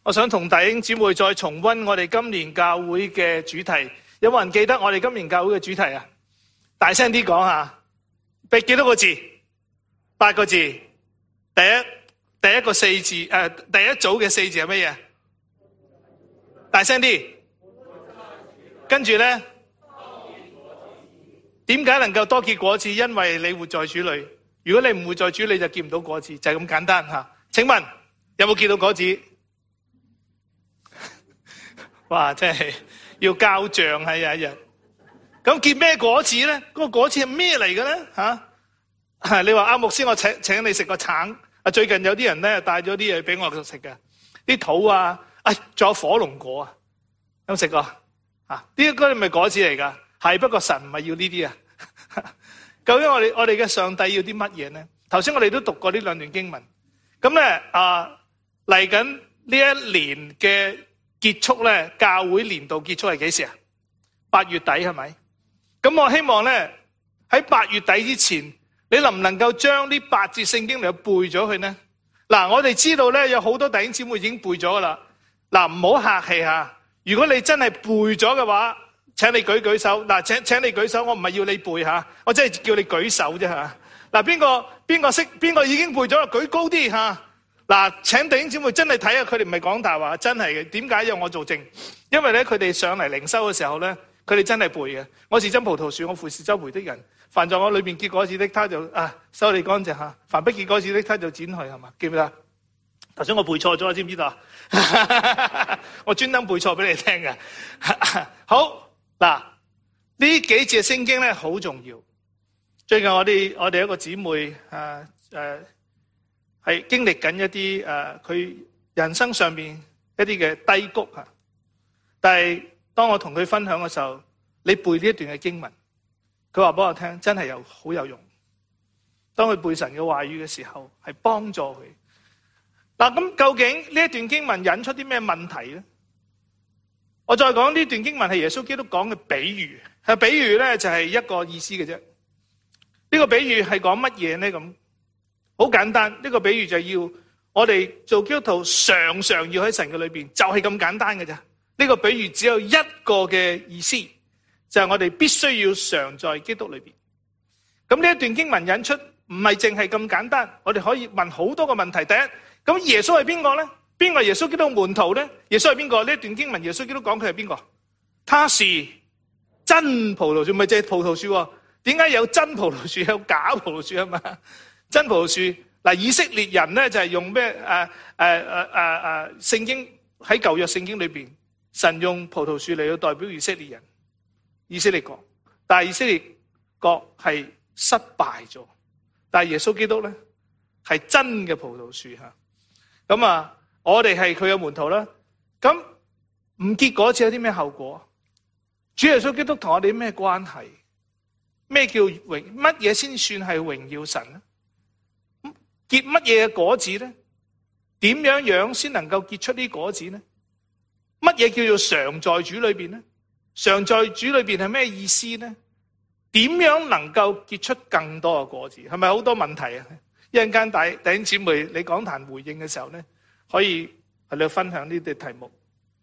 我想同弟兄姊妹再重溫我哋今年教會嘅主題。有冇人記得我哋今年教會嘅主題啊？大聲啲講下。俾幾多個字？8個字。第一個4字，第一組嘅4字係乜嘢？大聲啲。跟住咧，點解能夠多結果子？因為你活在主裏。如果你唔活在主，你就見唔到果子，就係咁簡單吓。請問有冇見到果子？哇！真係要交賬喺有一日。咁結咩果子咧？嗰個果子係咩嚟嘅咧？吓，你話牧師，我請你食個橙。最近有啲人咧帶咗啲嘢俾我食嘅，啲桃啊，仲有火龍果啊，有冇食過？呢啲係咪果子嚟噶？係，不過神唔係要呢啲啊。究竟我哋嘅上帝要啲乜嘢咧？頭先我哋都讀過呢兩段經文。咁咧嚟緊呢一年嘅結束咧，教會年度結束係幾時啊？8月底係咪？咁我希望咧喺8月底之前，你能唔能夠將呢8節聖經嚟背咗佢呢？嗱，我哋知道咧有好多弟兄姊妹已經背咗噶啦。嗱，唔好客氣吓。如果你真係背咗嘅話，請你舉手。嗱，請你舉手，我唔係要你背吓，我真係叫你舉手啫吓。嗱，邊個已經背咗啦？舉高啲吓。嗱，請弟兄姊妹真係睇下，佢哋唔係講大話，真係嘅。點解要我做證？因為咧，佢哋上嚟靈修嘅時候咧，佢哋真係背嘅。我是真葡萄樹，我父是周培的人。凡在我裏邊結果子的，他就收你乾淨吓；凡不結果子的，他就剪去，係嘛？記唔記得？頭先我背錯咗，知唔知道？我專登背錯俾你聽嘅。好嗱，呢幾節聖經咧好重要。最近我哋一個姊妹係經歷緊一啲佢人生上面一啲嘅低谷吓，但係當我同佢分享嘅時候，你背呢一段嘅經文。佢話俾我聽，真係好有用。當佢背神嘅話語嘅時候，係幫助佢。嗱，咁究竟呢一段經文引出啲咩問題咧？我再講呢段經文係耶穌基督講嘅比喻。比喻咧就係一個意思嘅啫。呢個比喻係講乜嘢咧？咁好簡單，呢個比喻就係要我哋做基督徒常常要喺神嘅裏邊，就係咁簡單嘅啫。呢個比喻只有一個嘅意思。就係我哋必須要常在基督裏邊。咁呢一段經文引出唔係淨係咁簡單，我哋可以問好多個問題。第一，咁耶穌係邊個咧？邊個係耶穌基督門徒咧？耶穌係邊個？呢一段經文耶穌基督講佢係邊個？他是真葡萄樹，咪即係葡萄樹喎？點解有真葡萄樹有假葡萄樹啊？嘛，真葡萄樹嗱，以色列人咧就係用咩？聖經喺舊約聖經裏邊，神用葡萄樹嚟到代表以色列人。以色列國，但係以色列國係失敗咗，但係耶穌基督咧係真嘅葡萄樹吓。咁我哋係佢嘅門徒啦。咁唔結果子有啲咩後果？主耶穌基督同我哋咩關係？咩叫乜嘢先算係榮耀神咧？結乜嘢嘅果子咧？點樣先能夠結出啲果子咧？乜嘢叫做常在主裏邊咧？常在主裏邊係咩意思呢？點樣能夠結出更多嘅果子？係咪好多問題啊？一陣間弟兄姊妹你講壇回應嘅時候咧，可以係你分享呢啲題目。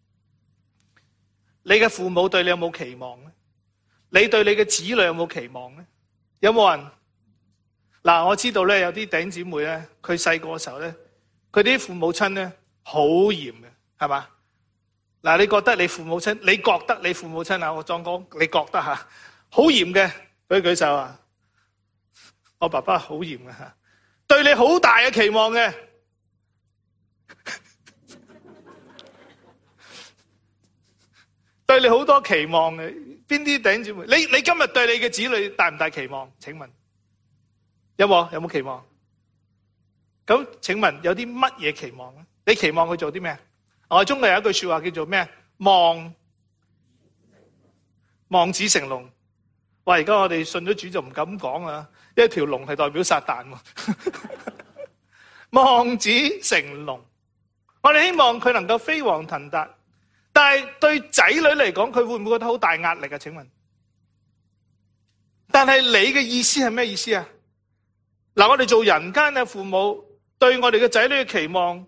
你嘅父母對你有冇期望咧？你對你嘅子女有冇期望咧？有冇人？嗱，我知道咧有啲弟兄姊妹咧，佢細個嘅時候咧，佢啲父母親咧好嚴嘅，係嘛？嗱，你覺得你父母親？你覺得你父母親啊？我裝講，你覺得吓好嚴嘅？舉手啊！我爸爸好嚴嘅吓，對你好大嘅期望嘅，對你好多期望嘅。邊啲弟兄姊妹？你今日對你嘅子女大唔大期望？請問有冇期望？咁請問有啲乜嘢期望咧？你期望佢做啲咩？我中國有一句說話叫做咩？望子成龍。哇！而家我哋信咗主就唔敢講啦，因為條龍係代表撒旦喎。望子成龍，我哋希望佢能夠飛黃騰達，但係對仔女嚟講，佢會唔會覺得好大壓力啊？請問，但係你嘅意思係咩意思啊？嗱，我哋做人間嘅父母對我哋嘅仔女嘅期望，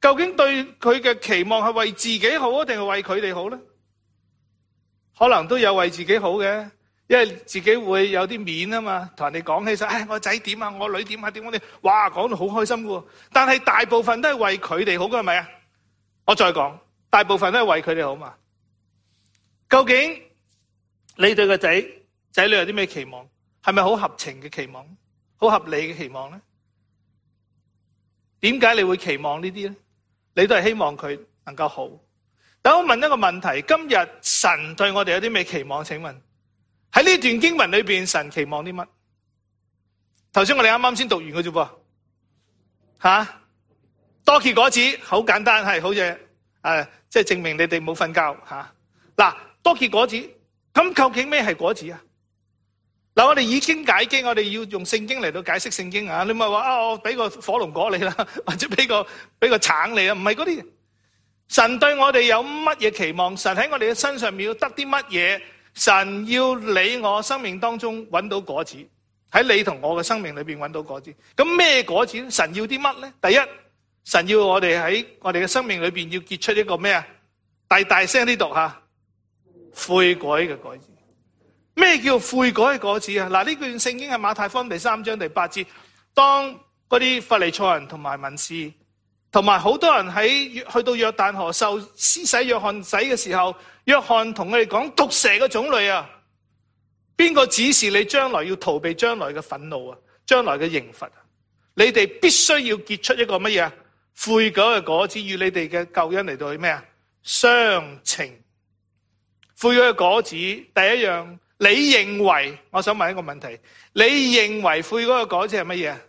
究竟對佢嘅期望係為自己好啊，定係為佢哋好咧？可能都有為自己好嘅，因為自己會有啲面啊嘛，同人哋講起身，我仔點啊，我女點啊，點我哋，哇，講到好開心嘅。但係大部分都係為佢哋好嘅，係咪啊？我再講，大部分都係為佢哋好嘛。究竟你對個仔女有啲咩期望？係咪好合情嘅期望？好合理嘅期望咧？點解你會期望呢啲咧？你都係希望佢能夠好。等我問一個問題，今日神對我哋有啲咩期望？請問喺呢段經文裏邊，神期望啲乜？頭先我哋啱啱先讀完嘅啫噃，多結果子，好簡單，係好似即係證明你哋冇瞓覺吓。嗱，多結果子，咁究竟咩係果子啊？嗱，我哋以經解經，我哋要用聖經嚟到解釋聖經啊！你咪話我俾個火龍果你啦，或者俾個橙你啊？唔係嗰啲。神對我哋有乜嘢期望？神喺我哋嘅身上面要得啲乜嘢？神要你我生命當中揾到果子，喺你同我嘅生命裏邊揾到果子。咁咩果子？神要啲乜咧？第一，神要我哋喺我哋嘅生命裏邊要結出一個咩啊？大聲啲讀下，悔改嘅果子。咩叫悔改嘅果子啊？嗱，呢段聖經係馬太福音第3章第8節，當嗰啲法利賽人同埋文士，同埋好多人去到約旦河受施洗約翰洗嘅時候，約翰同佢哋講毒蛇嘅種類啊，邊個指示你將來要逃避將來嘅憤怒啊，將來嘅刑罰啊？你哋必須要結出一個乜嘢啊？悔改嘅果子，與你哋嘅救恩嚟到去咩啊？相稱。悔改嘅果子，第一樣，你認為，我想問一個問題，你認為悔改嘅果子係乜嘢啊？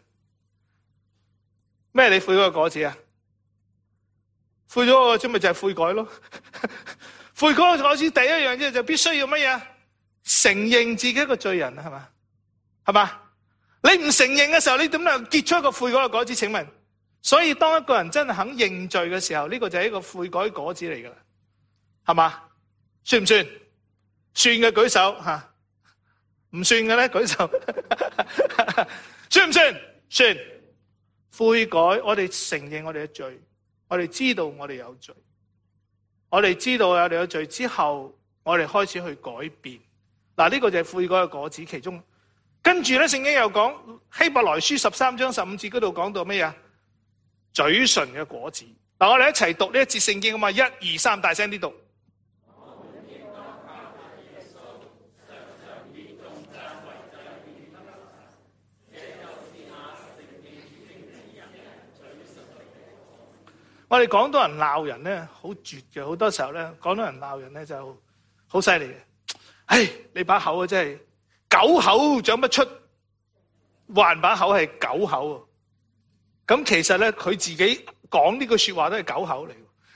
咩你悔改嘅果子啊？悔咗個啫，咪就係悔改咯。悔改嘅果子第一樣嘢就必須要乜嘢？承認自己一個罪人啊，係嘛？係嘛？你唔承認嘅時候，你點樣結出一個悔改嘅果子？請問，所以當一個人真係肯認罪嘅時候，呢個就係一個悔改果子嚟噶啦，係嘛？算唔算？算嘅舉手吓，唔算嘅咧舉手。算唔算？算。悔改，我哋承認我哋嘅罪。我哋知道我哋有罪，我哋知道我哋有罪之後，我哋開始去改變。嗱，呢個就係悔改嘅果子其中。跟住咧，聖經又講希伯來書13章15節嗰度講到咩啊？嘴唇嘅果子。嗱，我哋一齊讀呢一節聖經啊嘛，1、2、3，大聲啲讀。我哋廣東人鬧人咧，好絕嘅，好多時候咧，廣東人鬧人咧就好犀利嘅。唉，你把口啊真係狗口長不出，還把口係狗口。咁其實咧，佢自己講呢句說話都係狗口嚟。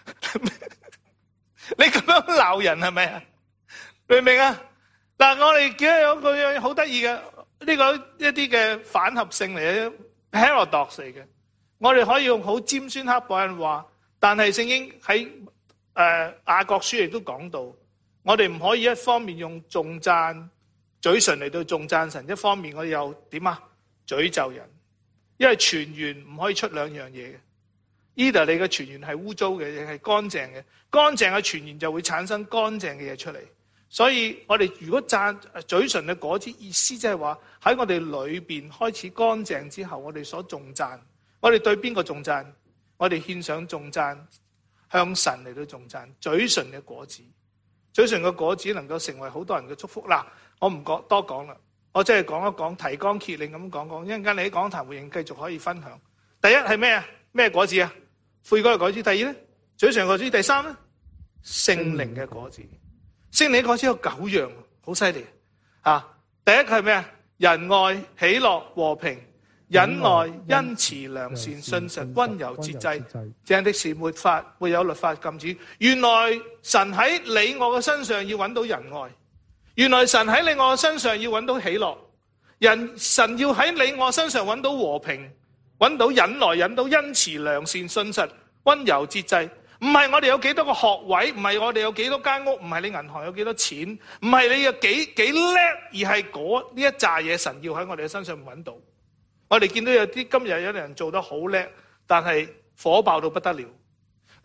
你咁樣鬧人係咪啊？明唔明啊？嗱，我哋見到有個樣好得意嘅，呢個一啲嘅反合性嚟嘅 paradox 嚟嘅。我哋可以用好尖酸刻薄人話，但係聖經喺雅各書亦都講到，我哋唔可以一方面用頌讚嘴唇嚟到頌讚神，一方面我哋又點啊？詛咒人，因為泉源唔可以出兩樣嘢嘅。either 你嘅泉源係污糟嘅，亦係乾淨嘅，乾淨嘅泉源就會產生乾淨嘅嘢出嚟。所以我哋如果讚嘴唇嘅果子，意思即係話喺我哋裏邊開始乾淨之後，我哋所頌讚。我哋對邊個頌讚？我哋獻上頌讚，向神嚟到頌讚。嘴唇嘅果子，嘴唇嘅果子能夠成為好多人嘅祝福。嗱，我唔多講啦，我即係講一講，提綱挈領咁講講。一陣間你喺講壇回應繼續可以分享。第一係咩啊？咩果子啊？悔改嘅果子。第二咧，嘴唇嘅果子。第三咧，聖靈嘅果子。聖靈嘅果子有9樣，好犀利啊！第一個係咩啊？仁愛、喜樂、和平、忍耐、恩慈、良善、信實、溫柔、節制，這樣的事沒有律法禁止。原來神喺你我嘅身上要揾到仁愛，原來神喺你我嘅身上要揾到喜樂，神要喺你我身上揾到和平，揾到忍耐，揾到恩慈、良善、信實、溫柔、節制。唔係我哋有幾多個學位，唔係我哋有幾多間屋，唔係你銀行有幾多錢，唔係你有幾叻，而係呢一紮嘢神要喺我哋嘅身上揾到。我哋見到有啲今日有啲人做得好叻，但係火爆到不得了，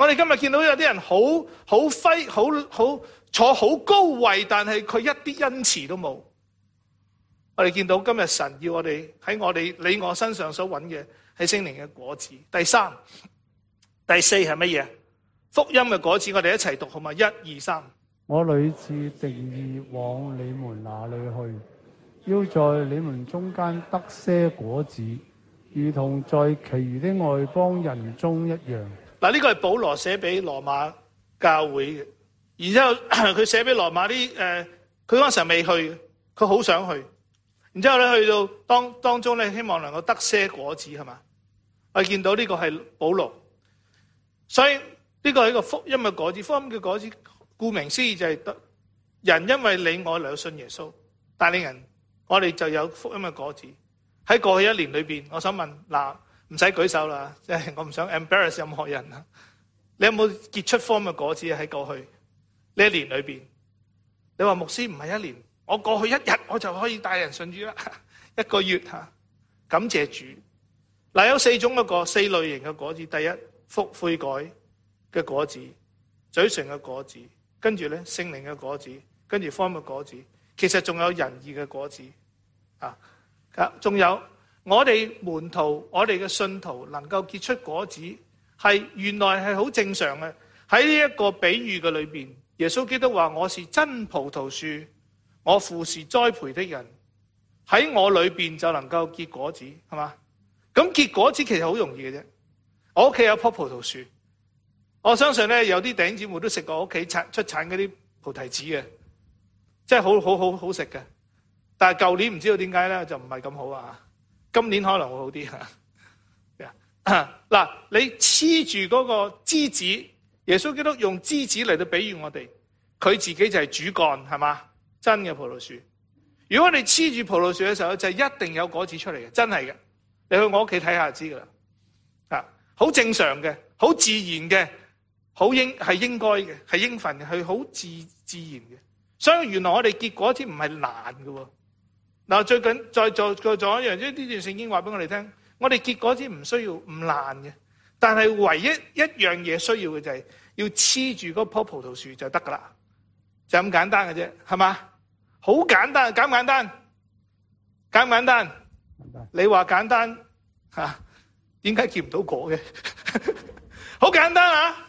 我哋今日見到有啲人好坐好高位，但係佢一啲恩慈都冇。我哋見到今日神要我哋喺我哋你我身上所揾嘅係聖靈嘅果子。第三、第四係乜嘢？福音嘅果子，我哋一齊讀好嘛？1、2、3。我屢次定意往你們那裏去，要在你們中間得些果子，如同在其餘的外邦人中一樣。 嗱，呢個係保羅寫俾羅馬教會嘅，然之後佢寫俾羅馬啲佢嗰陣時未去，佢好想去。然之後咧去到當中咧，希望能夠得些果子，係嘛？我哋見到呢個係保羅，所以呢個係一個福音嘅果子。福音嘅果子，顧名思義就係得人因為你我嚟信耶穌，帶領人，我哋就有福音嘅果子。喺過去一年裏邊，我想問嗱，唔使舉手啦，即係我唔想 embarrass 任何人啊。你有冇結出福音嘅果子喺過去呢一年裏邊？你話牧師唔係一年，我過去一日我就可以帶人信主啦，一個月吓，感謝主。嗱，有4類型嘅果子。第一，悔改嘅果子，嘴唇嘅果子，跟住咧聖靈嘅果子，跟住福音嘅果子。其實仲有仁義嘅果子啊，仲有我哋門徒，我哋嘅信徒能夠結出果子，係原來係好正常嘅。喺呢一個比喻嘅裏邊，耶穌基督話：我是真葡萄樹，我父是栽培的人，喺我裏邊就能夠結果子，係嘛？咁結果子其實好容易嘅啫。我屋企有棵葡萄樹，我相信咧有啲弟兄姊妹都食過我屋企出產嗰啲菩提子嘅，真係好食嘅。但係舊年唔知道點解咧就唔係咁好啊，今年可能會好啲嚇。嗱，你黐住嗰個枝子，耶穌基督用枝子嚟到比喻我哋，佢自己就係主幹，係嘛？真嘅葡萄樹。如果你黐住葡萄樹嘅時候，就一定有果子出嚟嘅，真係嘅。你去我屋企睇下就知噶啦。啊，好正常嘅，好自然嘅，係應該嘅，係應份嘅，係好自然嘅。所以原來我哋結果子唔係難嘅。嗱，最近再做一樣，即係呢段聖經話俾我哋聽，我哋結果子唔難嘅，但係唯一一樣嘢需要嘅就係要黐住嗰棵葡萄樹就得噶啦，就咁簡單嘅啫，係嘛？好簡單，簡唔簡單？簡唔簡單？你話簡單吓，點解結唔到果嘅？好簡單啊！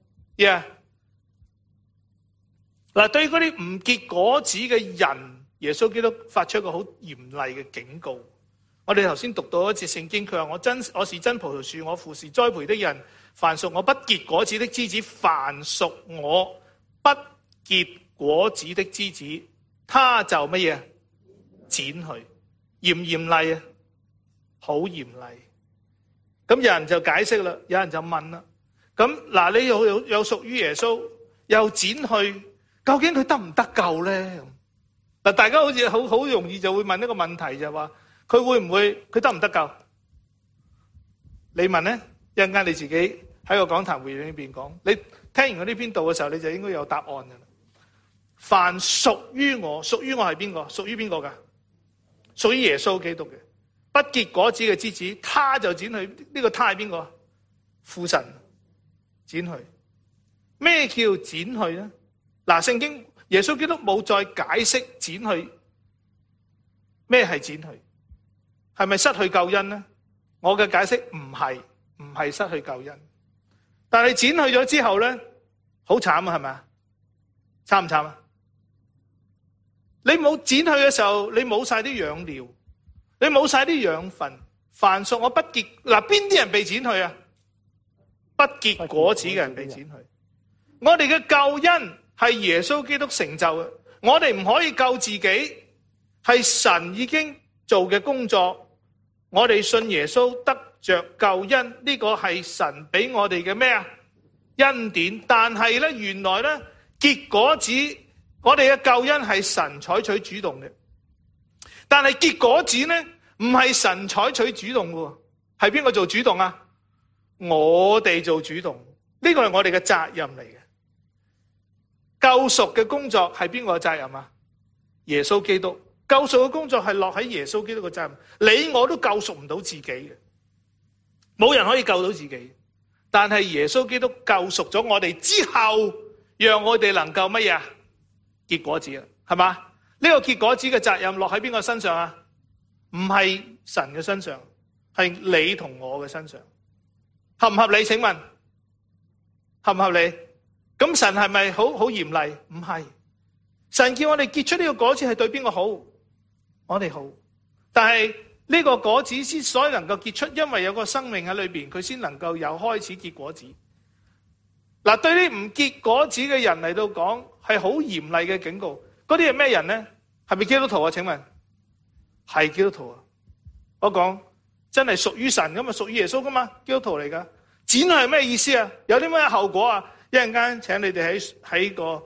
嗱，對嗰啲唔結果子嘅人，耶穌基督發出一個好嚴厲嘅警告。我哋頭先讀到一節聖經，佢話我是真葡萄樹，我父是栽培的人。凡屬我不結果子的枝子，凡屬我不結果子的枝子，他就乜嘢？剪去。嚴唔嚴厲啊？好嚴厲。咁有人就解釋啦，有人就問啦。咁嗱，你又屬於耶穌，又剪去，究竟佢得唔得救咧？嗱，大家好似好容易就會問一個問題，就係話佢會唔會佢得唔得救？你問咧，一陣間你自己喺個講壇會裏邊講。你聽完嗰呢篇道嘅時候，你就應該有答案噶啦。凡屬於我係邊個？屬於邊個噶？屬於耶穌基督嘅。不結果子嘅枝子，他就剪去。呢個他係邊個？父神剪去。咩叫剪去咧？嗱，聖經耶穌基督冇再解釋剪去咩係剪去，係咪失去救恩咧？我嘅解釋唔係失去救恩，但係剪去咗之後咧，好慘啊，係咪啊？慘唔慘啊？你冇剪去嘅時候，你冇晒啲養料，你冇晒啲養分。凡屬我不結，嗱，邊啲人被剪去啊？不結果子嘅人被剪去。我哋嘅救恩係耶穌基督成就嘅，我哋唔可以救自己，係神已經做嘅工作。我哋信耶穌得着救恩，呢個係神俾我哋嘅咩啊？恩典。但係咧，原來咧結果子，我哋嘅救恩係神採取主動嘅，但係結果子咧唔係神採取主動嘅，係邊個做主動啊？我哋做主動，呢個係我哋嘅責任嚟嘅。救贖嘅工作係邊個嘅責任啊？耶穌基督。救贖嘅工作係落喺耶穌基督嘅責任。你我都救贖唔到自己嘅，冇人可以救到自己。 但係耶穌基督救贖咗我哋之後，讓我哋能夠乜嘢？結果子啊，係嘛？呢個結果子嘅責任落喺邊個身上啊？唔係神嘅身上，係你同我嘅身上，合唔合理？請問合唔合理？咁神係咪好嚴厲？唔係，神叫我哋結出呢個果子係對邊個好？我哋好。但係呢個果子之所以能夠結出，因為有個生命喺裏邊，佢先能夠有開始結果子。嗱，對啲唔結果子嘅人嚟到講，係好嚴厲嘅警告。嗰啲係咩人呢？係咪基督徒啊？請問係基督徒啊？我講真係屬於神咁啊，屬於耶穌噶嘛？基督徒嚟噶。剪係咩意思啊？有啲咩後果啊？一陣間請你哋喺個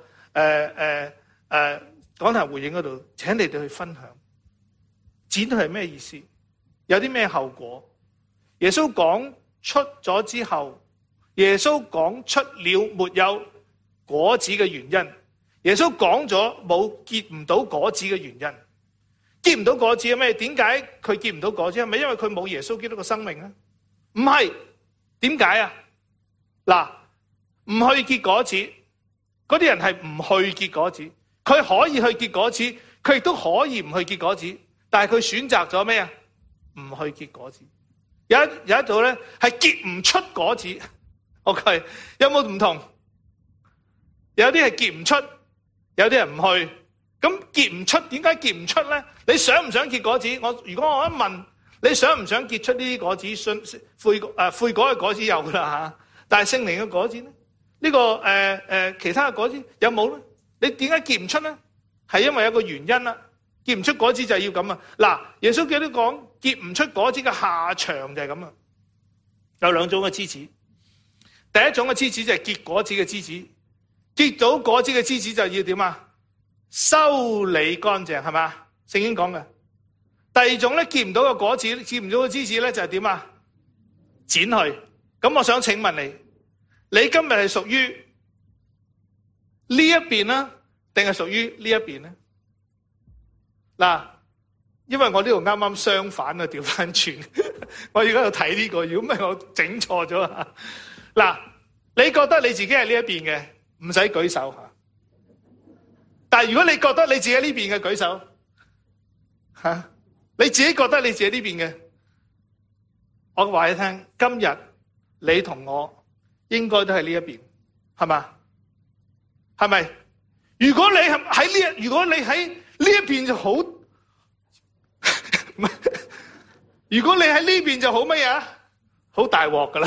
講壇回應嗰度，請你哋去分享。剪係咩意思？有啲咩後果？耶穌講出咗之後，耶穌講出了沒有果子嘅原因。耶穌講咗冇結唔到果子嘅原因。結唔到果子係咩？點解佢結唔到果子？係咪因為佢冇耶穌基督嘅生命啊？唔係。點解啊？嗱，唔去結果子，嗰啲人係唔去結果子。佢可以去結果子，佢亦都可以唔去結果子，但係佢選擇咗咩啊？唔去結果子。有一度咧係結唔出果子。OK， 有冇唔同？有啲係結唔出，有啲人唔去。咁結唔出，點解結唔出咧？你想唔想結果子？如果我一問，你想唔想結出呢啲果子？悔改嘅果子有噶啦吓，但係聖靈嘅果子咧，呢個其他嘅果子有冇咧？你點解結唔出咧？係因為有個原因啦，結唔出果子就要咁啊！嗱，耶穌基督講結唔出果子嘅下場就係咁啊！有兩種嘅枝子，第一種嘅枝子就係結果子嘅枝子，結到果子嘅枝子就要點啊？修理乾淨係嘛？聖經講嘅。第二種咧，結唔到個果子，結唔到個枝子咧，就係點啊？剪去。咁我想請問你，你今日係屬於呢一邊啦，定係屬於呢一邊咧？嗱，因為我呢度啱啱相反啊，調翻轉。我而家喺度睇呢個，如果唔係我整錯咗啊！嗱，你覺得你自己係呢一邊嘅，唔使舉手吓。但係如果你覺得你自己呢邊嘅，舉手吓。你自己覺得你自己呢邊嘅，我話你聽，今日你同我應該都係呢一邊，係嘛？係咪？如果你喺呢一邊就好，如果你喺呢邊就好乜嘢？好大鑊噶啦！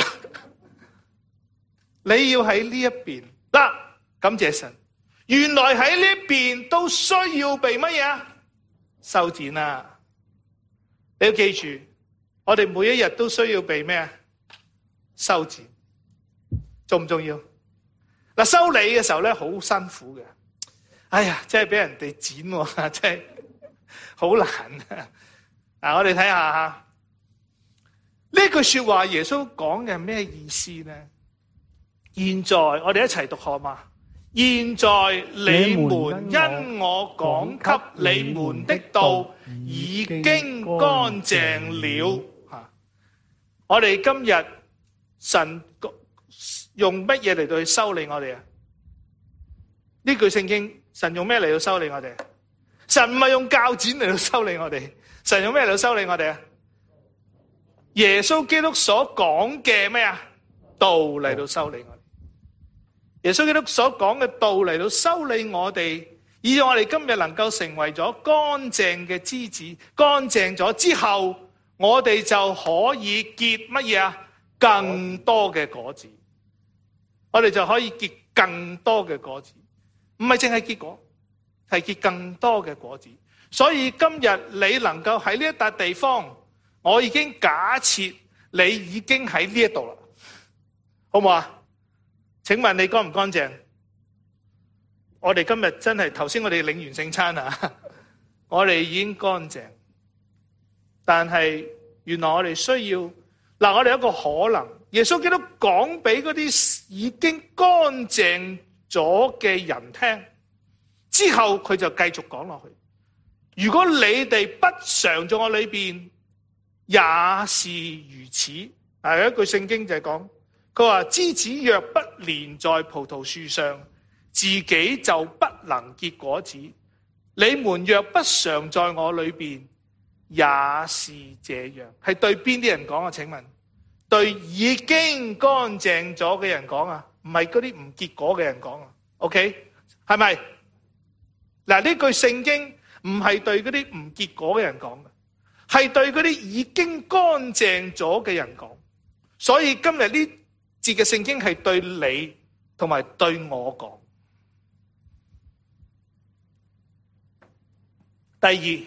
你要喺呢一邊得，感謝神。原來喺呢一邊都需要被乜嘢？修剪啊！你要記住，我哋每一日都需要被咩？修剪，重唔重要？嗱，修理嘅時候咧，好辛苦嘅。哎呀，真係俾人哋剪喎，真係好難啊！嗱，我哋睇下吓，呢句說話耶穌講嘅係咩意思咧？現在我哋一齊讀好嘛？現在你們因我講給你們的道已經乾淨了。我哋今日神用乜嘢嚟到去修理我哋啊？呢句聖經神用咩嚟到修理我哋？神唔係用鉸剪嚟到修理我哋，神用咩嚟到修理我哋啊？耶穌基督所講嘅咩啊？道嚟到修理我哋。耶穌基督所講嘅道嚟到修理我哋，以致我哋今日能夠成為咗乾淨嘅枝子，乾淨咗之後，我哋就可以結乜嘢啊？更多嘅果子，我哋就可以結更多嘅果子，唔係淨係結果，係結更多嘅果子。所以今日你能夠喺呢一笪地方，我已經假設你已經喺呢一度啦，好唔好啊？請問你乾唔乾淨？我哋今日真係頭先我哋領完聖餐啊，我哋已經乾淨，但係原來我哋需要嗱，我哋有一個可能，耶穌基督講俾嗰啲已經乾淨咗嘅人聽之後，佢就繼續講落去。如果你哋不常在我裏邊，也是如此。有一句聖經就係講， 佢話枝子若不連在葡萄樹上，自己就不能結果子。你們若不常在我裏邊，也是這樣。係對邊啲人講啊？請問，對已經乾淨咗嘅人講啊，唔係嗰啲唔結果嘅人講啊。OK， 係咪？嗱，呢句聖經唔係對嗰啲唔結果嘅人講嘅，係對嗰啲已經乾淨咗嘅人講。所以今日呢節嘅聖經係對你同埋對我講。第二，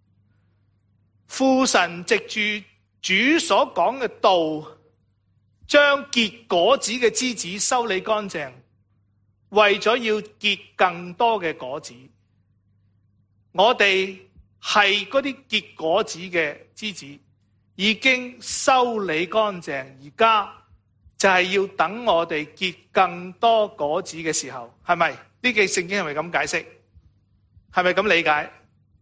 父神藉住主所講嘅道，將結果子嘅枝子修理乾淨，為咗要結更多嘅果子。我哋係嗰啲結果子嘅枝子，已經修理乾淨，而家就係要等我哋結更多果子嘅時候，係咪？呢句聖經係咪咁解釋？係咪咁理解？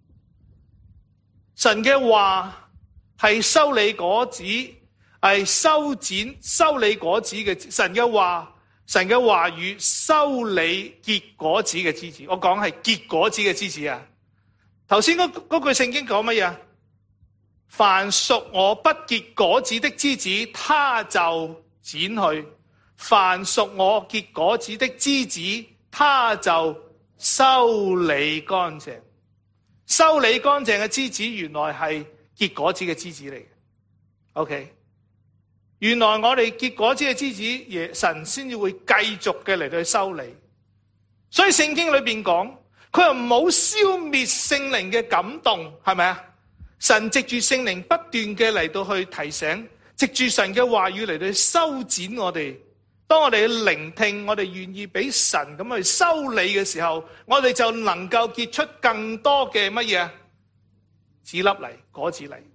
神嘅話係修理果子，係修理果子嘅。神嘅話語修理結果子嘅枝子。我講係結果子嘅枝子啊！頭先嗰句聖經講乜嘢？凡屬我不結果子的枝子，他就剪去；凡屬我結果子的枝子，他就修理乾淨。修理乾淨嘅枝子，原來係結果子嘅枝子嚟嘅。OK， 原來我哋結果子嘅枝子，神先至會繼續嘅嚟到去修理。所以聖經裏邊講，佢又冇消滅聖靈嘅感動，係咪啊？神藉住聖靈不斷嘅嚟到去提醒，藉住神嘅話語嚟到去修剪我哋。當我哋聆聽，我哋願意俾神咁去修理嘅時候，我哋就能夠結出更多嘅乜嘢？子粒嚟，果子嚟。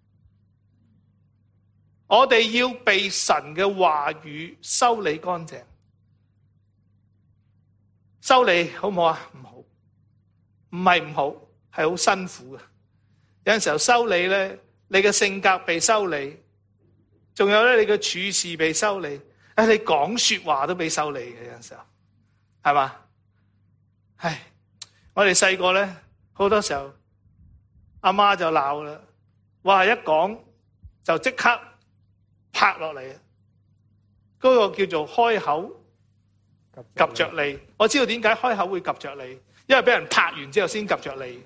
我哋要被神嘅話語修理乾淨。修理好唔好啊？唔好，唔係唔好，係好辛苦嘅。有陣時候修理咧，你嘅性格被修理，仲有咧你嘅處事被修理。你講說話都俾修理嘅，有陣時候，係嘛？唉，我哋細個咧，好多時候阿媽就鬧啦，話一講就即刻拍落嚟，嗰個叫做開口及着你。我知道點解開口會及着你，因為俾人拍完之後先及着你。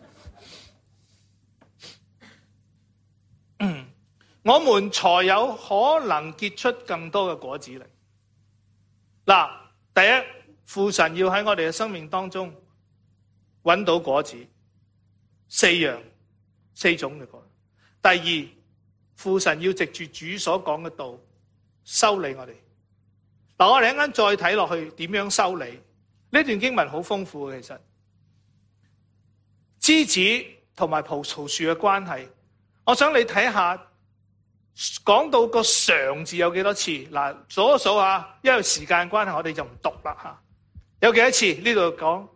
我們才有可能結出更多嘅果子嚟。嗱，第一，父神要喺我哋嘅生命當中揾到果子，四種嘅果。第二，父神要藉住主所講嘅道修理我哋。嗱，我哋一陣間再睇落去點樣修理。呢段經文好豐富嘅，其實枝子同埋葡萄樹嘅關係，我想你睇下。講到個常字有幾多次？嗱，數一數下，因為時間關係，我哋就唔讀啦吓。有幾多次？呢度講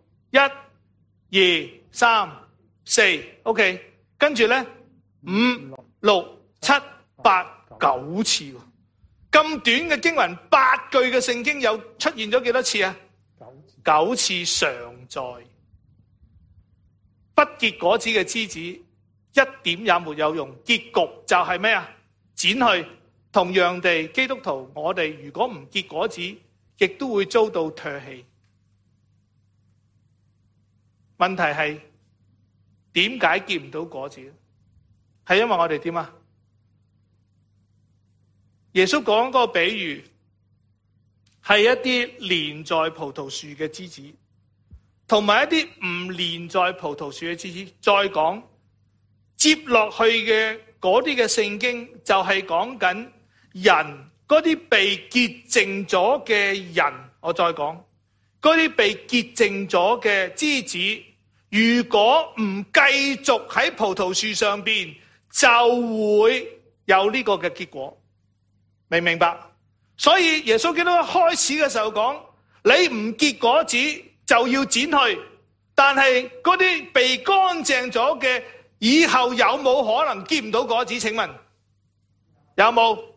1、2、3、4 ，OK。跟住咧5、6、7、8、9次。咁短嘅經文，8句嘅聖經有出現咗幾多次啊？9次常在。不結果子嘅枝子，一點也沒有用。結局就係咩啊？剪去。同樣地，基督徒我哋如果唔結果子，亦都會遭到唾棄。問題係點解結唔到果子？係因為我哋點啊？耶穌講嗰個比喻係一啲連在葡萄樹嘅枝子，同埋一啲唔連在葡萄樹嘅枝子。再講接落去嘅嗰啲嘅聖經就係講緊人嗰啲被潔淨咗嘅人。我再講嗰啲被潔淨咗嘅枝子，如果唔繼續喺葡萄樹上邊，就會有呢個嘅結果。明唔明白？所以耶穌基督一開始嘅時候講，你唔結果子就要剪去，但係嗰啲被乾淨咗嘅，以後有冇可能結唔到果子？請問有冇？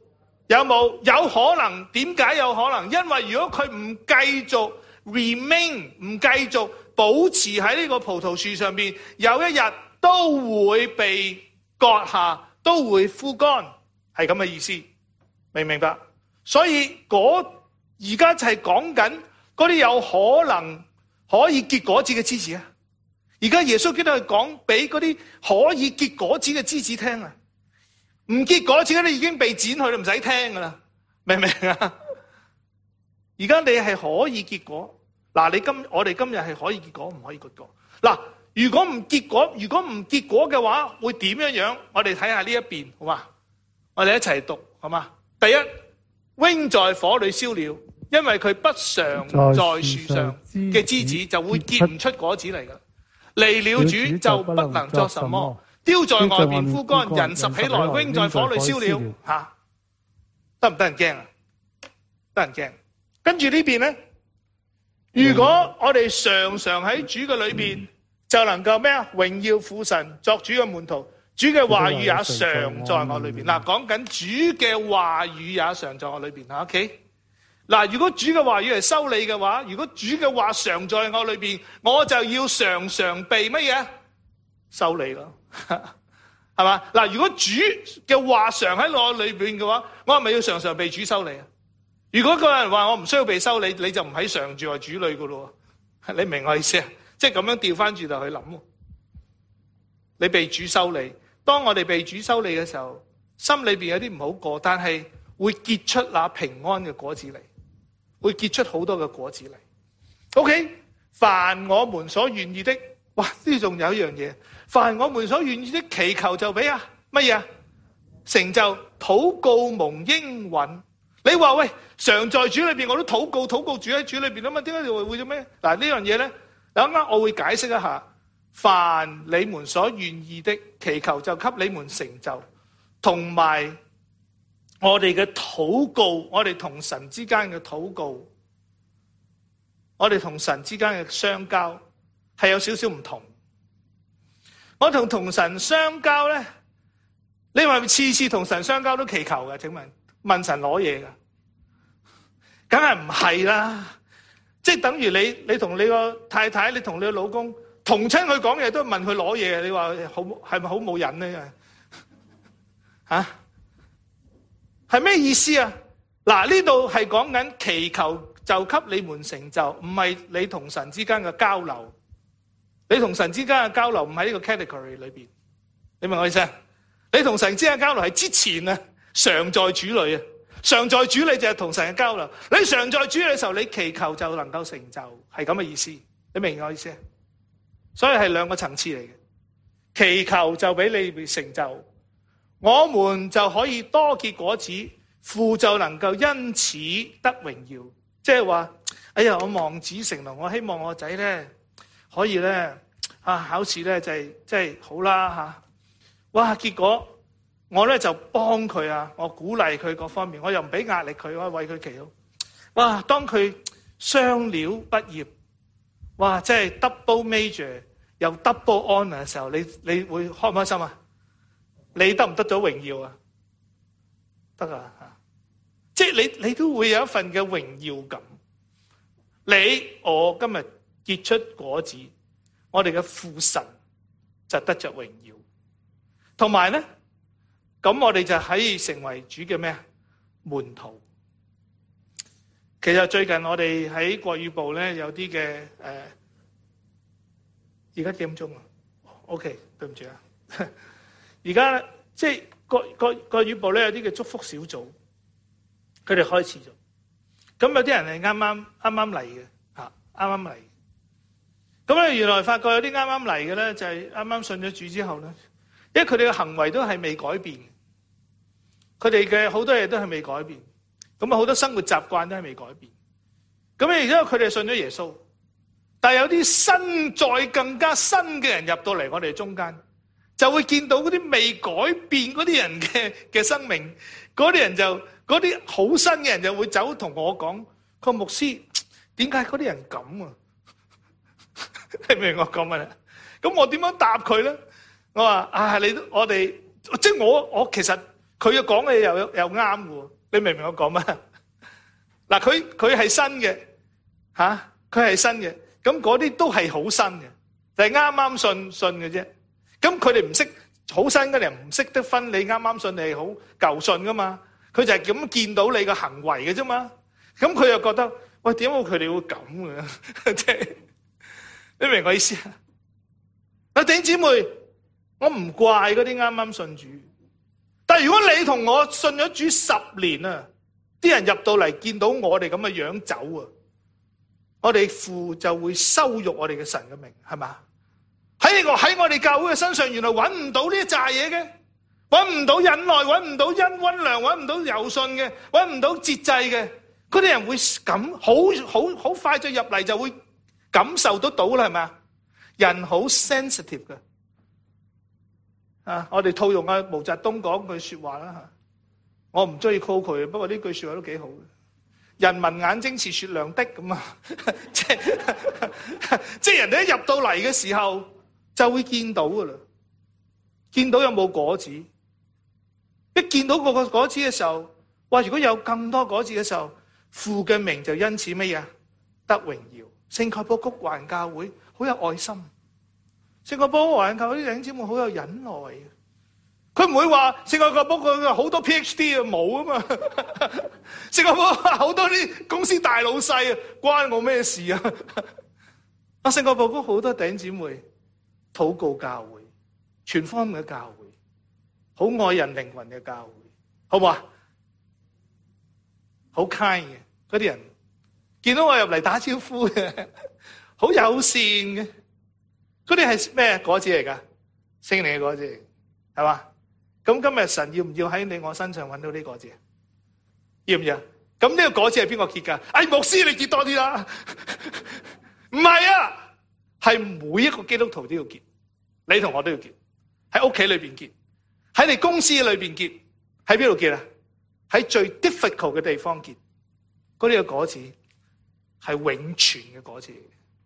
有冇？有可能。點解有可能？因為如果佢唔繼續 remain， 唔繼續保持喺呢個葡萄樹上面，有一日都會被割下，都會枯乾，係咁嘅意思，明唔明白？所以而家就係講緊嗰啲有可能可以結果子嘅枝子啊！而家耶穌基督係講俾嗰啲可以結果子嘅枝子聽啊！唔結果子嗰啲已經被剪去，你唔使聽噶啦，明唔明啊？而家你係可以結果，嗱，我哋今日係可以結果，唔可以結果。嗱，如果唔結果嘅話，會點樣？我哋睇下呢一邊，好嘛？我哋一齊讀，好嘛？第一，扔在火裏燒了，因為佢不常在樹上嘅枝子就會結唔出果子嚟噶。離了主就不能作什麼，丟在外面枯乾，人拾起來扔在火裏燒了。吓，得唔得人驚啊？得人驚。跟住呢邊咧，如果我哋常常喺主嘅裏邊，就能夠咩啊？榮耀父神，作主嘅門徒，主嘅話語也常在我裏邊。嗱，講緊主嘅話語也常在我裏邊。OK。嗱，如果主嘅話語係修理嘅話，如果主嘅話常在我裏邊，我就要常常被乜嘢？修理咯，係嘛？嗱，如果主嘅話常喺我裏邊嘅話，我係咪要常常被主修理啊？如果個人話我唔需要被修理，你就唔喺常住喺主裏噶咯？你明我意思啊？即係咁樣調翻轉頭去諗，你被主修理。當我哋被主修理嘅時候，心裏邊有啲唔好過，但係會結出那平安嘅果子嚟。會結出好多嘅果子嚟。OK， 凡我們所願意的，哇！呢仲有一樣嘢，凡我們所願意的，祈求就俾乜嘢？成就。禱告蒙應允。你話喂，常在主裏邊，我都禱告主喺主裏邊啊嘛？點解你會做咩？嗱，呢樣嘢咧，啱啱我會解釋一下。凡你們所願意的，祈求就給你們成就，同埋。我哋嘅禱告，我哋同神之間嘅禱告，我哋同神之間嘅相交係有少少唔同。我同神相交咧，你話次次同神相交都祈求嘅？請問神攞嘢噶？梗係唔係啦！即係等於你同你個太太，你同你個老公同親佢講嘢都問佢攞嘢，你話好係咪好冇癮咧？吓？係咩意思啊？嗱，呢度係講緊祈求就給你們成就，唔係你同神之間嘅交流。你同神之間嘅交流唔喺呢個 category 裏邊，你明我意思啊？你同神之間嘅交流係之前啊，常在主裏啊，常在主裏就係同神嘅交流。你常在主裏嘅時候，你祈求就能夠成就，係咁嘅意思。你明我意思啊？所以係兩個層次嚟嘅，祈求就俾你成就。我們就可以多結果子，父就能夠因此得榮耀。即係話，哎呀，我望子成龍，我希望我仔咧可以咧考試咧就係即係好啦吓。哇！結果我咧就幫佢啊，我鼓勵佢各方面，我又唔俾壓力佢，我為佢祈禱。哇！當佢雙料畢業，哇！即係 double major 又 double honor 嘅時候，你會開唔開心啊？你得唔得咗榮耀啊？得啊！即係你都會有一份嘅榮耀感。我今日結出果子，我哋嘅父神就得着榮耀。同埋咧，咁我哋就可以成為主嘅咩門徒。其實最近我哋喺國語部咧有啲嘅而家幾點鐘啊 ？OK， 對唔住啊。而家即係國語部咧有啲嘅祝福小組，佢哋開始咗。咁有啲人係啱啱嚟嘅，啱啱嚟。咁咧原來發覺有啲啱啱嚟嘅咧，就係啱啱信咗主之後咧，因為佢哋嘅行為都係未改變，佢哋嘅好多嘢都係未改變，咁啊好多生活習慣都係未改變。咁然之後佢哋信咗耶穌，但係有啲新再更加新嘅人入到嚟我哋中間。就會見到嗰啲未改變嗰啲人嘅生命，嗰啲好新嘅人就會走同我講：個牧師，點解嗰啲人咁啊？你明我講乜啊？咁我點樣答佢咧？我話我哋即係我其實佢講嘅又啱嘅， 你明唔明我講乜？嗱，佢係新嘅嚇，佢係新嘅，咁嗰啲都係好新嘅，就係啱啱信嘅啫。咁佢哋唔識好新嘅人唔識得分你啱啱信你係好舊信噶嘛？佢就係咁見到你嘅行為嘅啫嘛。咁佢又覺得喂，點解佢哋會咁嘅？即係你明我意思啊？嗱，弟兄姊妹，我唔怪嗰啲啱啱信主，但係如果你同我信咗主10年啊，啲人入到嚟見到我哋咁嘅樣走啊，我哋父就會羞辱我哋嘅神嘅名，係嘛？喺我哋教會嘅身上，原來揾唔到呢一紮嘢嘅，揾唔到忍耐，揾唔到溫良，揾唔到柔順嘅，揾唔到節制嘅，嗰啲人會咁好快就入嚟就會感受得到啦，係咪？人好 sensitive 嘅，我哋套用阿毛澤東講句說話啦，我唔中意 call 佢，不過呢句說話都幾好嘅。人民眼睛是雪亮的咁啊，即係人哋一入到嚟嘅時候就會見到噶啦，見到有冇果子，一見到個果子嘅時候，哇！如果有更多果子嘅時候，父嘅名就因此乜嘢得榮耀。聖蓋博谷華人教會好有愛心，聖蓋博谷華人教會啲弟兄姊妹好有忍耐嘅，佢唔會話聖蓋博佢好多 PhD 啊，冇啊嘛，聖蓋博好多啲公司大老細啊，關我咩事啊？聖蓋博谷好多弟兄姊妹禱告教會，全方面嘅教會，好愛人靈魂嘅教會，好唔好啊？好 kind 嘅嗰啲人，見到我入嚟打招呼嘅，好友善嘅，嗰啲係咩果子嚟噶？聖靈嘅果子，係嘛？咁今日神要唔要喺你我身上揾到呢個果子？要唔要？咁呢個果子係邊個結噶？牧師你結多啲啦，唔係啊，係每一個基督徒都要結，你同我都要結，喺屋企裏邊結，喺你公司裏邊結，喺邊度結啊？喺最 difficult 嘅地方結，嗰啲嘅果子係永存嘅果子。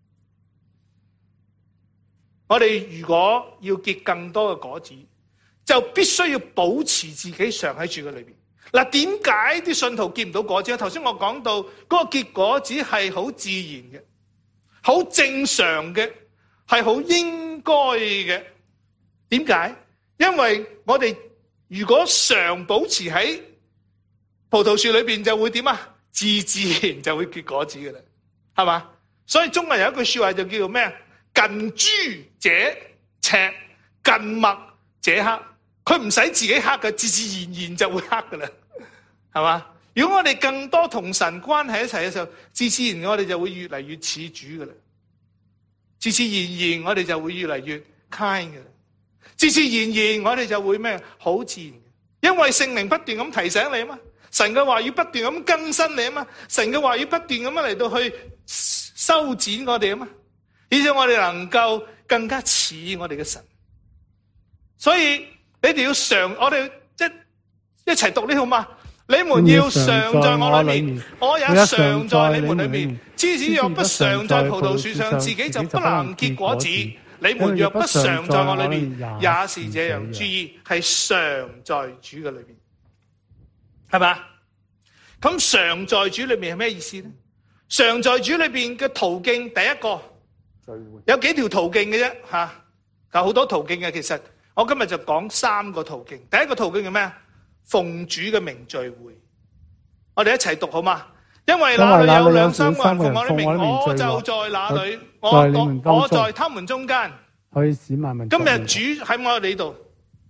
我哋如果要結更多嘅果子，就必須要保持自己常喺主嘅裏邊。嗱，點解啲信徒結唔到果子？頭先我講到嗰個結果子係好自然嘅，好正常嘅，係好應該嘅。點解？因為我哋如果常保持喺葡萄樹裏邊，就會點啊？自然就會結果子嘅啦，係嘛？所以中文有一句說話就叫做咩啊？近朱者赤，近墨者黑。佢唔使自己黑嘅，自自然然就會黑噶啦，係嘛？如果我哋更多同神關係一齊嘅時候，自自然我哋就會越嚟越似主噶啦，自自然然我哋就會越嚟越 kind 噶啦，自自然然我哋就會咩？好自然，因為聖靈不斷咁提醒你啊嘛，神嘅話語不斷咁更新你啊嘛，神嘅話語不斷咁樣嚟到去修剪我哋啊嘛，以致我哋能夠更加似我哋嘅神。所以你哋要常，我哋即係一齊讀呢好嘛？你們要常在我裏面，我也常在你們裏面。枝子若不常在葡萄樹上，自己就不能結果子。你們若不常在我裏面，也是這樣。注意，係常在主嘅裏面，係嘛？咁常在主裏面係咩意思咧？常在主裏邊嘅途徑，第一個有幾條途徑嘅啫吓，有好多途徑嘅。其實我今日就講3個途徑。第一個途徑係咩？奉主嘅名聚會，我哋一齊讀好嘛？因為那裏有2、3個人奉我的名，我就在那裏，我在他們中間。今日主喺我哋呢度，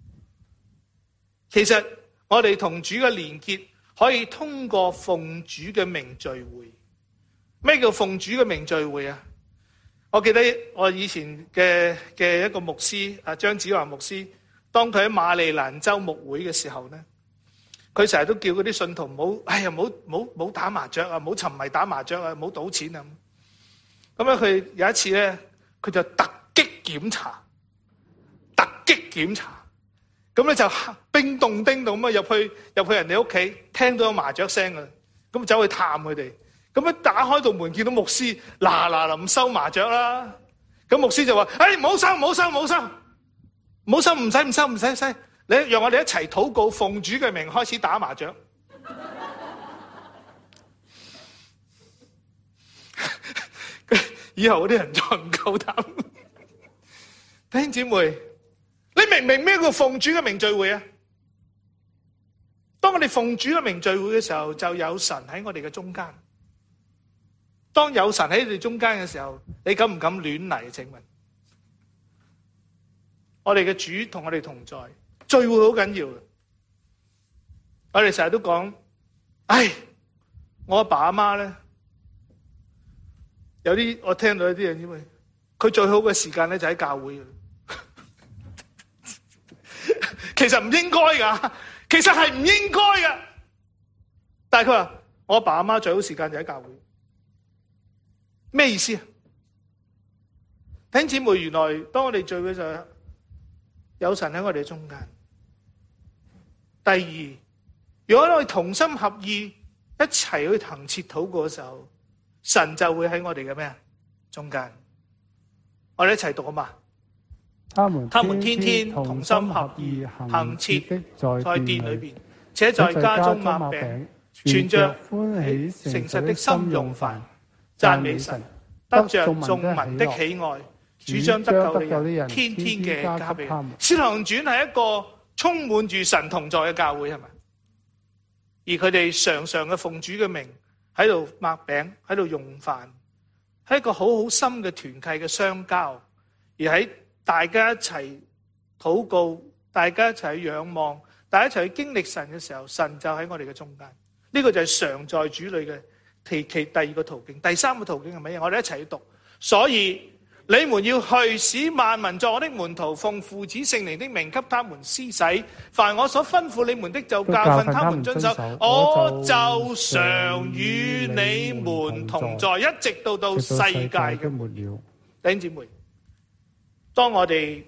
其實我哋同主嘅連結可以通過奉主嘅名聚會。咩叫奉主嘅名聚會啊？我記得我以前嘅一個牧師張子華牧師，當佢喺馬里蘭州牧會嘅時候咧，佢成日都叫嗰啲信徒唔好打麻雀啊，唔好沉迷打麻雀啊，唔好賭錢啊。咁咧佢有一次咧，佢就突擊檢查，咁咧就叮咚咁啊入去人哋屋企，聽到有麻雀聲啊，咁走去探佢哋。咁一打開道門，見到牧師嗱臨收麻雀啦。咁牧師就話：唔好收，唔使，你讓我哋一齊禱告，奉主嘅名開始打麻雀。 以後嗰啲人再唔夠膽。弟兄姊妹，你明唔明咩叫奉主嘅名聚會啊？當我哋奉主嘅名聚會嘅時候，就有神喺我哋嘅中間。當有神喺你哋中間嘅時候，你敢唔敢亂嚟？請問，我哋嘅主同我哋同在，聚會好緊要嘅。我哋成日都講，我阿爸阿媽咧，有啲我聽到一啲人因為佢最好嘅時間咧就喺教會嘅。其實唔應該噶，其實係唔應該噶。但係佢話我阿爸阿媽最好時間就喺教會，咩意思啊？弟兄姊妹，原來當我哋聚會就有神喺我哋中間。第二，如果我哋同心合意一齊去行切禱告嘅時候，神就會喺我哋嘅咩啊中間。我哋一齊讀好嘛？他們天天同心合意行切在殿裏邊，且在家中擘餅，存着歡喜誠實的心用飯，讚美神，得着眾民的喜愛。主將得救的人天天嘅加俾他們。使徒行傳係一個充滿住神同在嘅教會，係咪？而佢哋常常嘅奉主嘅名喺度擘餅，喺度用飯，係一個好好深嘅團契嘅相交。而喺大家一齊禱告，大家一齊去仰望，大家一齊去經歷神嘅時候，神就喺我哋嘅中間。呢個就係常在主裏嘅其第二個途徑。第三個途徑係乜嘢？我哋一齊去讀。所以你們要去，使萬民作我的門徒，奉父子聖靈的名給他們施洗。凡我所吩咐你們的，就教訓他們遵守。我就常與你們同在，一直到世界嘅末了。弟兄姊妹，當我哋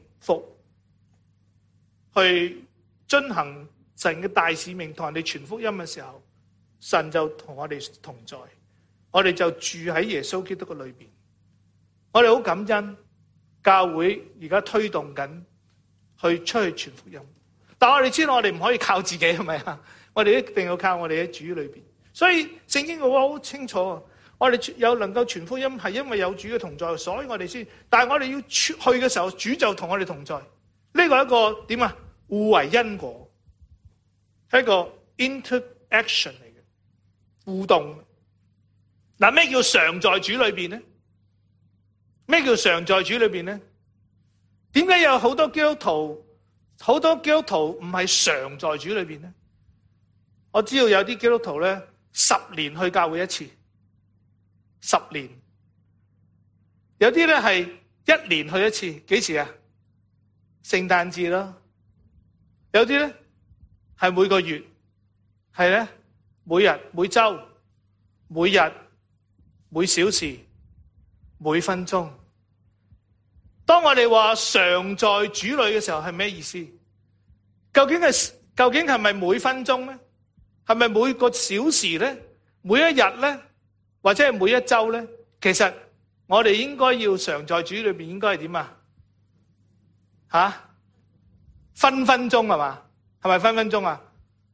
去遵行神嘅大使命，同人哋傳福音嘅時候，神就同我哋同在，我哋就住喺耶穌基督嘅裏邊。我哋好感恩，教會而家推動緊去出去傳福音，但我哋知道我哋唔可以靠自己，係咪啊？我哋一定要靠我哋喺主裏邊。所以聖經嘅話好清楚，我哋有能夠傳福音係因為有主嘅同在，所以我哋先。但係我哋要去嘅時候，主就同我哋同在。呢個係一個點啊？互為因果，係一個 interaction 嚟嘅互動。嗱，咩叫常在主裏邊呢？咩叫常在主裏邊呢？點解有好多基督徒唔係常在主裏邊呢？我知道有啲基督徒咧，10年去教會一次，10年；有啲咧係1年去一次，幾時啊？聖誕節咯。有啲咧係每個月，係咧每日、每週、每日、每小時、每分鐘。當我哋話常在主裏嘅時候，係咩意思？究竟係咪每分鐘咧？係咪每個小時咧？每一日咧？或者係每一週咧？其實我哋應該要常在主裏邊，應該係點啊？分分鐘係嘛？係咪分分鐘啊？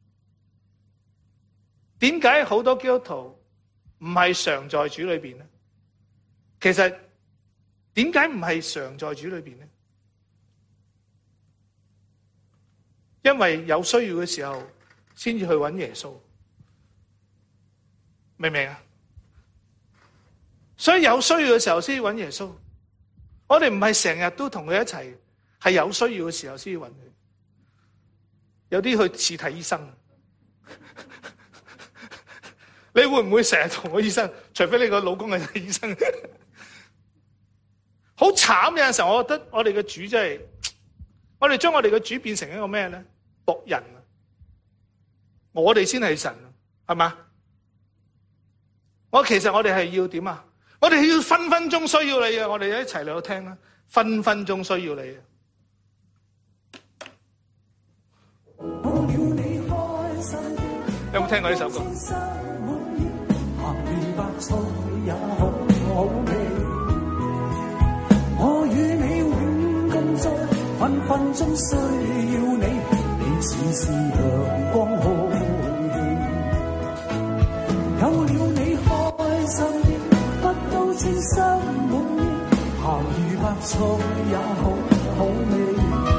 點解好多基督徒唔係常在主裏邊咧？其實點解唔係常在主裏邊咧？因為有需要嘅時候先至去揾耶穌，明唔明啊？所以有需要嘅時候先至揾耶穌。我哋唔係成日都同佢一齊，係有需要嘅時候先至揾佢。有啲去似睇醫生，你會唔會成日同個醫生？除非你個老公係睇醫生。好慘，有陣時候我覺得我哋嘅主真係，我哋將我哋嘅主變成一個咩咧？僕人啊！我哋先係神，係嘛？其實我哋係要點啊？我哋要分分鐘需要你啊！我哋一齊嚟到聽啦，分分鐘需要你啊！有冇聽過呢首歌？ 我與你永共在，分分鐘需要你，你似是陽光空氣。有了你開心，不都稱心滿菜也好好味。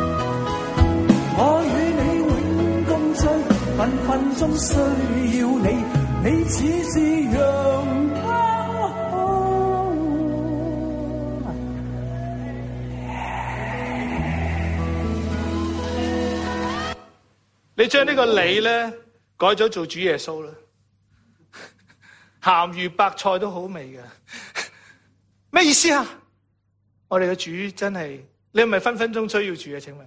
我與你永共聚，分分鐘需要你，你似是陽光。 你將呢個你咧改咗做主耶穌啦，鹹魚白菜都好味嘅，咩意思啊？我哋嘅主真係，你係咪分分鐘需要主啊？請問，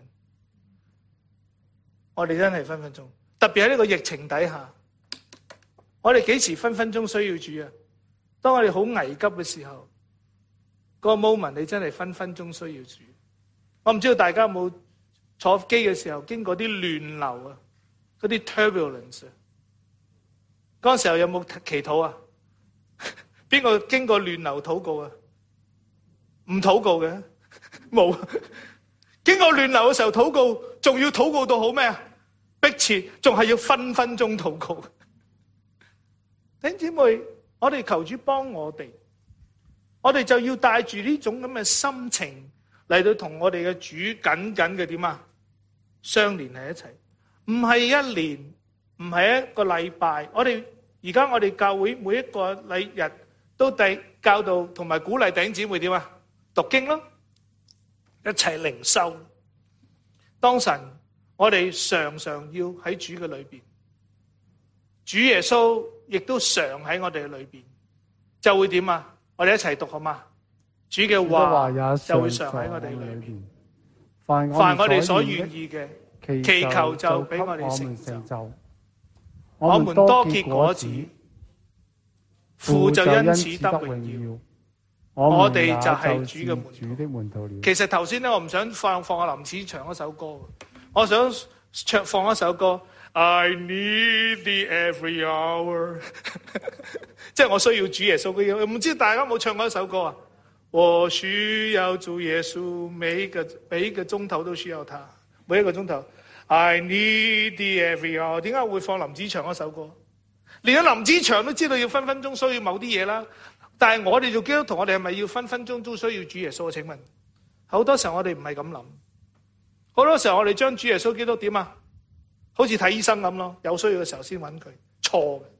我哋真係分分鐘，特別喺呢個疫情底下，我哋幾時分分鐘需要主啊？當我哋好危急嘅時候，嗰個 moment 你真係分分鐘需要主。我唔知道大家有冇坐機嘅時候經過啲亂流啊，嗰啲 turbulence 啊，嗰時候有冇祈禱啊？邊個經過亂流禱告啊？唔禱告嘅，冇。經過亂流嘅時候禱告，仲要禱告到好咩啊？迫切，仲係要分分鐘禱告。弟兄姊妹，我哋求主幫我哋，我哋就要帶住呢種咁嘅心情嚟到同我哋嘅主緊緊嘅點啊？相連喺一齊，唔係一年，唔係一個禮拜。我哋而家我哋教會每一個禮日都教導同埋鼓勵弟兄姊妹點啊？讀經咯，一齊靈修。當神，我哋常常要喺主嘅裏邊，主耶穌亦都常喺我哋嘅裏邊，就會點啊？我哋一齊讀好嗎？主嘅話就會常喺我哋裏邊。凡我哋所願意嘅，祈求就俾我哋成就。我們多結果子，父就因此得榮耀。我哋就係主嘅門徒。其實頭先咧，我唔想放阿林子祥嗰首歌，我想放一首歌。I need thee every hour， 即係我需要主耶穌嘅。唔知大家有冇唱過一首歌啊？我需要主耶穌，每一個鐘頭都需要他，每一個鐘頭。I need thee every hour。點解會放林子祥嗰首歌？連阿林子祥都知道要分分鐘需要某啲嘢啦。但係我哋做基督徒，我哋係咪要分分鐘都需要主耶穌？請問，好多時候我哋唔係咁諗，好多時候我哋將主耶穌基督點啊？好似睇醫生咁咯，有需要嘅時候先揾佢，錯嘅。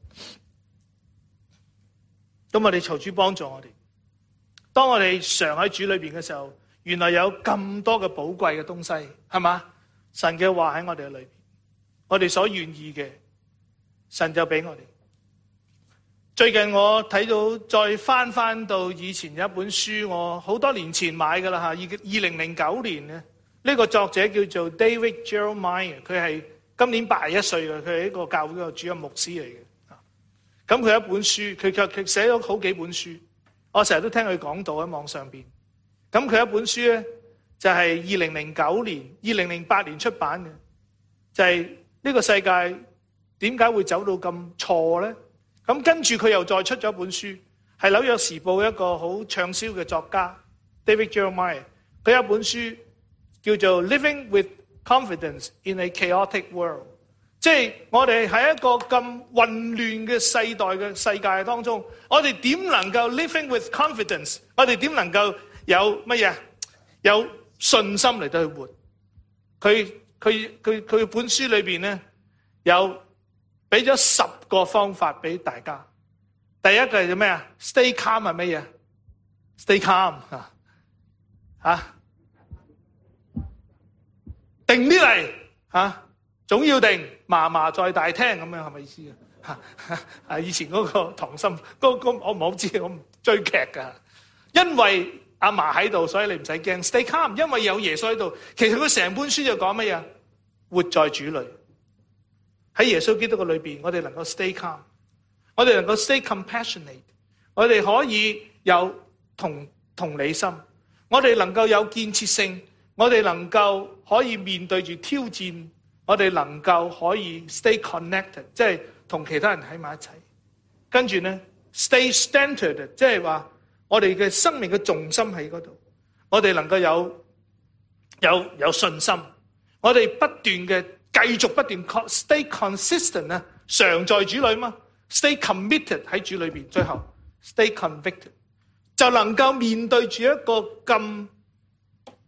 咁我哋求主幫助我哋。當我哋常喺主裏邊嘅時候，原來有咁多嘅寶貴嘅東西，係嘛？神嘅話喺我哋嘅裏邊，我哋所願意嘅，神就俾我哋。最近我睇到再翻到以前有一本書，我好多年前買噶啦吓，2009年咧，呢個作者叫做 David Jeremiah， 佢係今年81歲嘅，佢係一個教會嘅主任牧師嚟嘅。咁佢有一本書，佢寫咗好幾本書，我成日都聽佢講道喺網上邊。咁佢有一本書咧，就係2008年出版嘅，就係呢個世界點解會走到咁錯咧？咁跟住佢又再出咗一本書，係紐約時報一個好暢銷嘅作家 David Jeremiah， 佢有一本書叫做 Living with Confidence in a Chaotic World， 即係我哋喺一個咁混亂嘅世界當中，我哋點能夠 living with confidence？ 我哋點能夠有乜嘢？有信心嚟到去活。佢本書裏邊咧有俾咗10個方法俾大家。第一個係咩啊 ？Stay calm 係乜嘢 ？Stay calm 嚇，定啲嚟嚇，總要定，嫲嫲在大廳咁樣係咪意思啊？以前嗰個溏心嗰我唔好知，我唔追劇㗎。因為阿嫲喺度，所以你唔使驚。Stay calm， 因為有耶穌喺度。其實佢成本書就講乜嘢？活在主裏。喺耶穌基督嘅裏邊，我哋能夠 stay calm， 我哋能夠 stay compassionate， 我哋可以有同理心，我哋能夠有建設性，我哋能夠可以面對住挑戰，我哋能夠可以 stay connected， 即係同其他人喺埋一齊。跟住咧 stay centered， 即係話我哋嘅生命嘅重心喺嗰度，我哋能夠有信心，我哋不斷嘅。繼續不斷 stay consistent 啊，常在主裏嘛 ，stay committed 喺主裏邊，最後 stay convicted， 就能夠面對住一個咁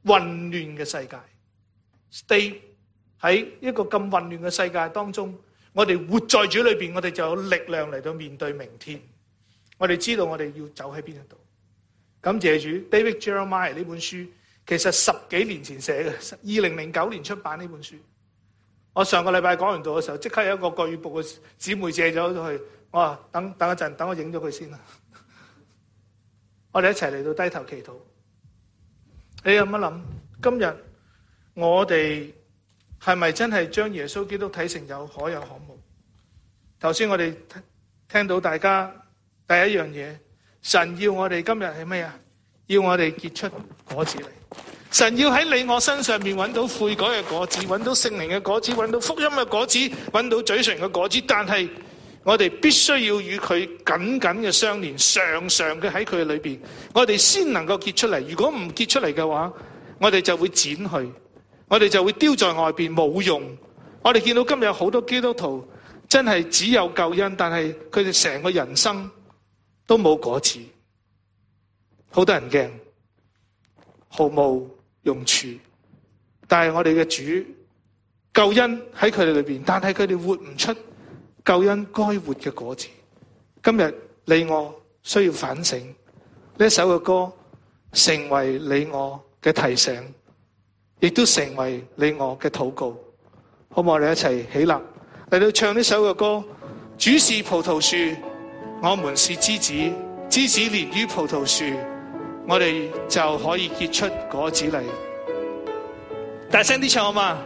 混亂嘅世界。Stay 喺一個咁混亂嘅世界當中，我哋活在主裏邊，我哋就有力量嚟到面對明天。我哋知道我哋要走喺邊一度。感謝主 ，David Jeremiah 呢本書其實10幾年前寫嘅，2009年出版呢本書。我上個禮拜講完道嘅時候，即刻有一個國語部嘅姊妹借咗去，我話等一陣，等我影咗佢先啦。我哋一齊嚟到低頭祈禱。你有乜諗？今日我哋係咪真係將耶穌基督睇成有可有可無？頭先我哋聽到大家第一樣嘢，神要我哋今日係咩啊？要我哋結出果子嚟。神要喺你我身上面揾到悔改嘅果子，揾到聖靈嘅果子，揾到福音嘅果子，揾到嘴唇嘅果子。但係我哋必須要與佢緊緊嘅相連，常常嘅喺佢裏邊，我哋先能夠結出嚟。如果唔結出嚟嘅話，我哋就會剪去，我哋就會丟在外邊冇用。我哋見到今日有好多基督徒真係只有救恩，但係佢哋成個人生都冇果子，好多人驚，毫無用處。但係我哋嘅主救恩喺佢哋裏邊，但係佢哋活唔出救恩該活嘅果子。今日你我需要反省，呢一首嘅歌成為你我嘅提醒，亦都成為你我嘅禱告。好唔好？我哋一齊起立嚟到唱呢首嘅歌。主是葡萄樹，我們是枝子，枝子連於葡萄樹，我哋就可以結出果子嚟。大聲啲唱好嘛？